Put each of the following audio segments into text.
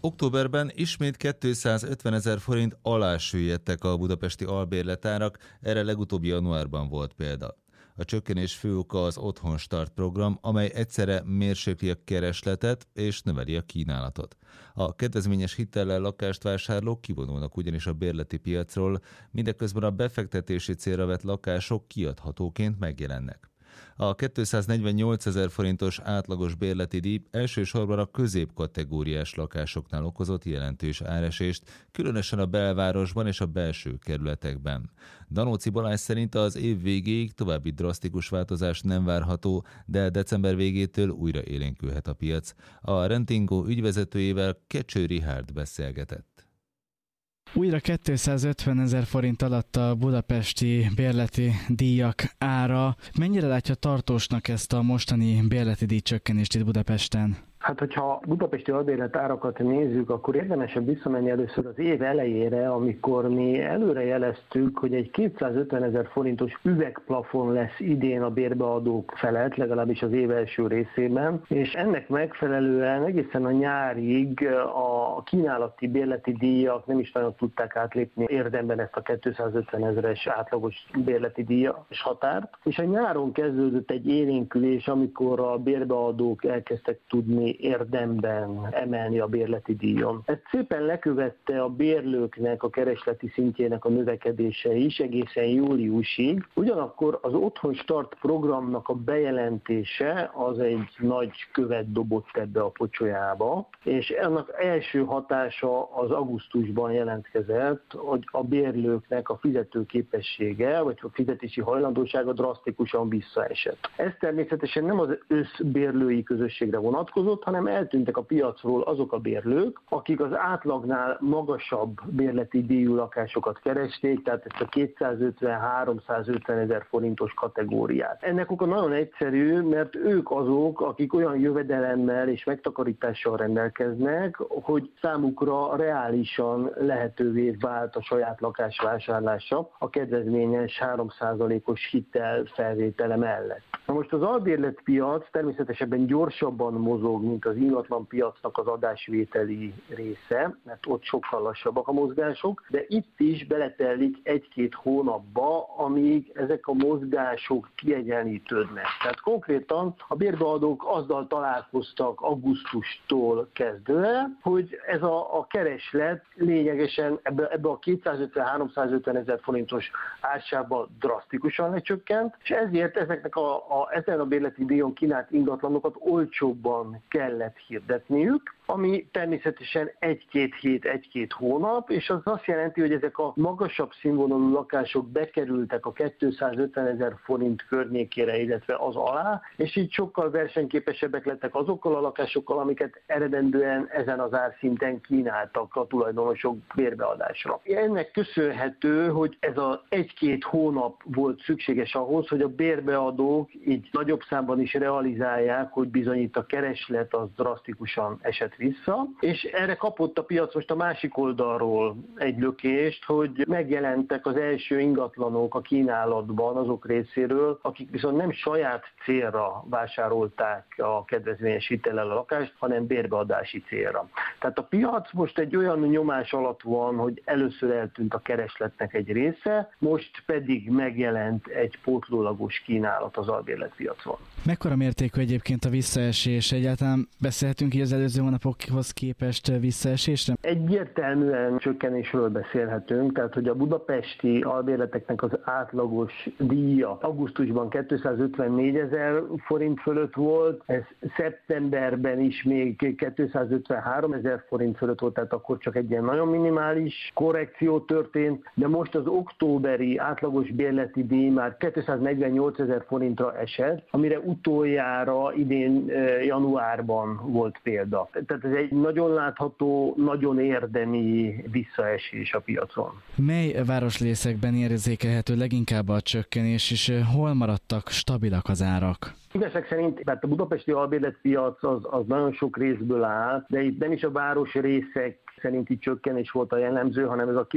Októberben ismét 250 000 forint alá süllyedtek a budapesti albérletárak, erre legutóbb januárban volt példa. A csökkenés fő oka az Otthonstart program, amely egyszerre mérsékli a keresletet és növeli a kínálatot. A kedvezményes hitellel lakást vásárlók kivonulnak ugyanis a bérleti piacról, mindeközben a befektetési célra vett lakások kiadhatóként megjelennek. A 248 000 forintos átlagos bérleti díj elsősorban a középkategóriás lakásoknál okozott jelentős áresést, különösen a belvárosban és a belső kerületekben. Danóci Balázs szerint az év végéig további drasztikus változás nem várható, de december végétől újra élénkülhet a piac. A Rentingo ügyvezetőjével Kecső Richárd beszélgetett. Újra 250 000 forint alatt a budapesti bérleti díjak ára. Mennyire látja tartósnak ezt a mostani bérleti díjcsökkenést itt Budapesten? Hát, hogyha budapesti albérlet árakat nézzük, akkor érdemesebb visszamenni először az év elejére, amikor mi előre jeleztük, hogy egy 250 000 forintos üvegplafon lesz idén a bérbeadók felett, legalábbis az év első részében, és ennek megfelelően egészen a nyárig a kínálati bérleti díjak nem is nagyon tudták átlépni érdemben ezt a 250 000-es átlagos bérleti díjas határt, és a nyáron kezdődött egy élénkülés, amikor a bérbeadók elkezdtek tudni érdemben emelni a bérleti díjon. Ezt szépen lekövette a bérlőknek a keresleti szintjének a növekedése is egészen júliusig. Ugyanakkor az Otthonstart programnak a bejelentése az egy nagy követ dobott ebbe a pocsolyába, és ennek első hatása az augusztusban jelentkezett, hogy a bérlőknek a fizetőképessége, vagy a fizetési hajlandósága drasztikusan visszaesett. Ez természetesen nem az összbérlői közösségre vonatkozott, hanem eltűntek a piacról azok a bérlők, akik az átlagnál magasabb bérleti díjú lakásokat keresték, tehát ezt a 250-350 000 forintos kategóriát. Ennek oka nagyon egyszerű, mert ők azok, akik olyan jövedelemmel és megtakarítással rendelkeznek, hogy számukra reálisan lehetővé vált a saját lakás vásárlása a kedvezményes 3%-os hitel felvétele mellett. Na most az albérletpiac természetesen gyorsabban mozog, mint az ingatlan piacnak az adásvételi része, mert ott sokkal lassabbak a mozgások, de itt is beletelik 1-2 hónapba, amíg ezek a mozgások kiegyenlítődnek. Tehát konkrétan a bérbeadók azzal találkoztak augusztustól kezdve, hogy ez a kereslet lényegesen ebbe a 250-350 000 forintos ársában drasztikusan lecsökkent, és ezért ezeknek ezen a bérleti díjon kínált ingatlanokat olcsóbban kellett hirdetniük, ami természetesen 1-2 hét, 1-2 hónap, és az azt jelenti, hogy ezek a magasabb színvonalú lakások bekerültek a 250 000 forint környékére, illetve az alá, és így sokkal versenyképesebbek lettek azokkal a lakásokkal, amiket eredendően ezen az árszinten kínáltak a tulajdonosok bérbeadásra. Ennek köszönhető, hogy ez az 1-2 hónap volt szükséges ahhoz, hogy a bérbeadók így nagyobb számban is realizálják, hogy bizony itt a kereslet az drasztikusan esett vissza, és erre kapott a piac most a másik oldalról egy lökést, hogy megjelentek az első ingatlanok a kínálatban azok részéről, akik viszont nem saját célra vásárolták a kedvezményes hitellel a lakást, hanem bérbeadási célra. Tehát a piac most egy olyan nyomás alatt van, hogy először eltűnt a keresletnek egy része, most pedig megjelent egy pótlólagos kínálat az albérletpiacon. Mekkora mértékű egyébként a visszaesés? Egyáltalán beszélhetünk így az előző hónapokhoz képest visszaesésre? Egyértelműen csökkenésről beszélhetünk, tehát hogy a budapesti albérleteknek az átlagos díja augusztusban 254 000 forint fölött volt, ez szeptemberben is még 253 000 forint fölött volt, tehát akkor csak egy ilyen nagyon minimális korrekció történt, de most az októberi átlagos bérleti díj már 248 000 forintra esett, amire utoljára idén januárban volt példa. Tehát ez egy nagyon látható, nagyon érdemi visszaesés a piacon. Mely városrészekben érzékelhető leginkább a csökkenés, és hol maradtak stabilak az árak? Igazság szerint, mert a budapesti albérletpiac az nagyon sok részből áll, de itt nem is a város részek szerinti csökkenés volt a jellemző, hanem ez a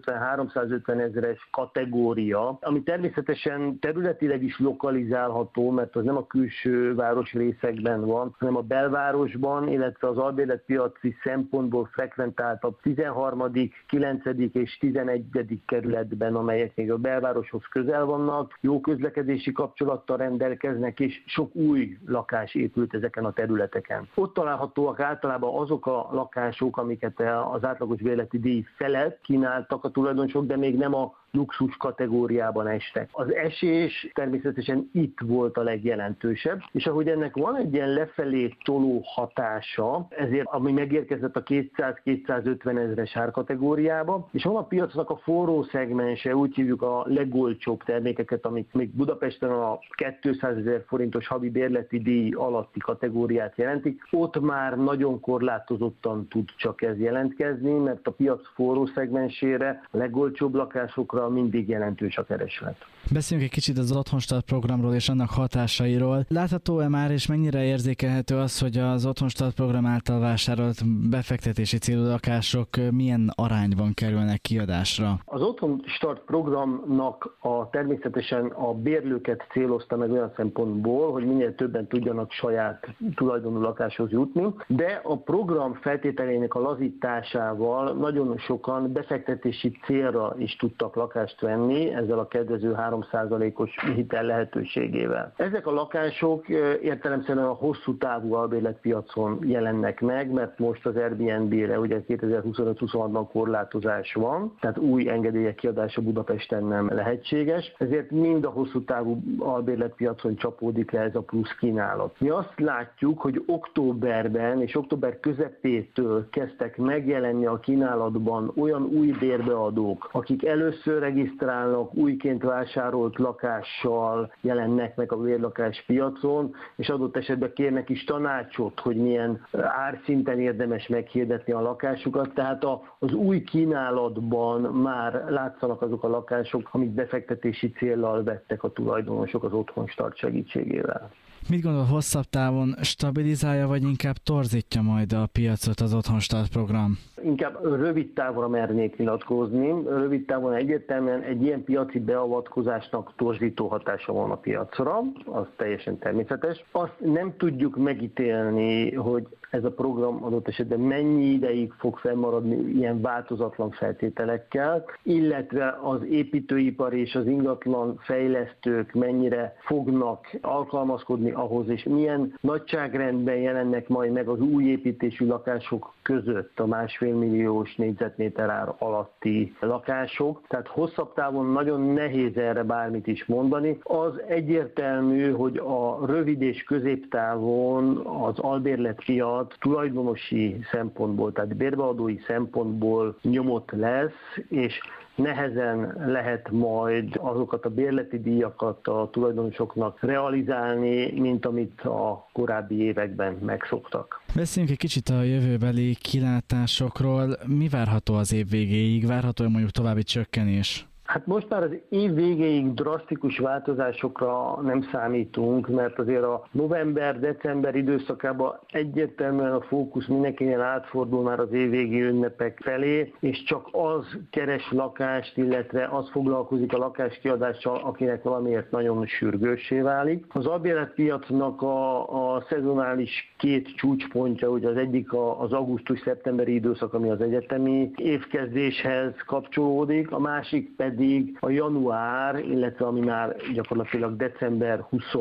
250-350 ezeres kategória, ami természetesen területileg is lokalizálható, mert az nem a külső városrészekben van, hanem a belvárosban, illetve az albérletpiaci szempontból frekventáltabb 13., 9. és 11. kerületben, amelyek még a belvároshoz közel vannak, jó közlekedési kapcsolattal rendelkeznek, és sok új lakás épült ezeken a területeken. Ott találhatóak általában azok a lakások, amiket az átlagos bérleti díj felett kínáltak a tulajdonosok, de még nem a luxus kategóriában estek. Az esés természetesen itt volt a legjelentősebb, és ahogy ennek van egy ilyen lefelé toló hatása, ezért ami megérkezett a 200-250 ezeres árkategóriába, és van a piacnak a forró szegmense, úgy hívjuk a legolcsóbb termékeket, amik még Budapesten a 200 000 forintos havi bérleti díj alatti kategóriát jelentik, ott már nagyon korlátozottan tud csak ez jelentkezni, mert a piac forró szegmensére, a legolcsóbb lakásokra mindig jelentős a kereslet. Beszéljünk egy kicsit az Otthonstart programról és annak hatásairól. Látható-e már, és mennyire érzékelhető az, hogy az Otthonstart program által vásárolt befektetési célú lakások milyen arányban kerülnek kiadásra? Az Otthonstart programnak természetesen a bérlőket célozta meg olyan szempontból, hogy minél többen tudjanak saját tulajdonú lakáshoz jutni, de a program feltételeinek a lazításával nagyon sokan befektetési célra is tudtak lakást venni, ezzel a kedvező 3%-os hitel lehetőségével. Ezek a lakások értelemszerűen a hosszú távú albérletpiacon jelennek meg, mert most az Airbnb-re ugye 2025-26-ban korlátozás van, tehát új engedélyek kiadása Budapesten nem lehetséges, ezért mind a hosszú távú albérletpiacon csapódik le ez a plusz kínálat. Mi azt látjuk, hogy októberben és október közepétől kezdtek megjelenni a kínálatban olyan új bérbeadók, akik először regisztrálnak, újként vásárolt lakással jelennek meg a bérlakás piacon, és adott esetben kérnek is tanácsot, hogy milyen árszinten érdemes meghirdetni a lakásukat. Tehát az új kínálatban már látszanak azok a lakások, amik befektetési céllal vettek a tulajdonosok az Otthonstart segítségével. Mit gondol, hosszabb távon stabilizálja, vagy inkább torzítja majd a piacot az Otthonstart program? Inkább rövid távra mernék nyilatkozni. Rövid távon egyértelműen egy ilyen piaci beavatkozásnak torzító hatása van a piacra, az teljesen természetes. Azt nem tudjuk megítélni, hogy ez a program adott esetben mennyi ideig fog fennmaradni ilyen változatlan feltételekkel, illetve az építőipar és az ingatlan fejlesztők mennyire fognak alkalmazkodni ahhoz, és milyen nagyságrendben jelennek majd meg az új építésű lakások között a 1,5 milliós négyzetméter ár alatti lakások. Tehát hosszabb távon nagyon nehéz erre bármit is mondani. Az egyértelmű, hogy a rövid és középtávon az albérletpiac tulajdonosi szempontból, tehát bérbeadói szempontból nyomott lesz, és nehezen lehet majd azokat a bérleti díjakat a tulajdonosoknak realizálni, mint amit a korábbi években megszoktak. Beszéljünk egy kicsit a jövőbeli kilátásokról. Mi várható az év végéig? Várható mondjuk további csökkenés? Hát most már az év végéig drasztikus változásokra nem számítunk, mert azért a november-december időszakában egyértelműen a fókusz mindenkinél átfordul már az évvégi ünnepek felé, és csak az keres lakást, illetve az foglalkozik a lakáskiadással, akinek valamiért nagyon sürgőssé válik. Az albérletpiacnak a szezonális két csúcspontja, ugye az egyik az augusztus-szeptemberi időszak, ami az egyetemi évkezdéshez kapcsolódik, a másik pedig a január, illetve ami már gyakorlatilag december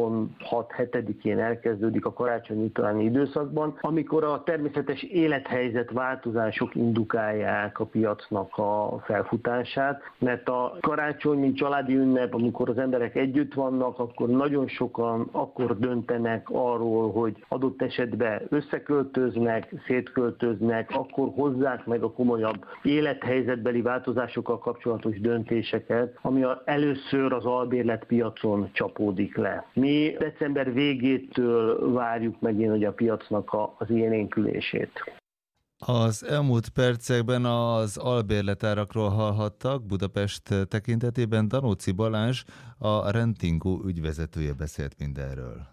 26-7-én elkezdődik a karácsonyi utáni időszakban, amikor a természetes élethelyzet változások indukálják a piacnak a felfutását, mert a karácsony, mint családi ünnep, amikor az emberek együtt vannak, akkor nagyon sokan akkor döntenek arról, hogy adott esetben összeköltöznek, szétköltöznek, akkor hozzák meg a komolyabb élethelyzetbeli változásokkal kapcsolatos döntéseket, ami először az albérletpiacon csapódik le. Mi december végétől várjuk megint hogy a piacnak az élénkülését. Az elmúlt percekben az albérletárakról hallhattak. Budapest tekintetében Danóci Balázs, a Rentingo ügyvezetője beszélt mindenről.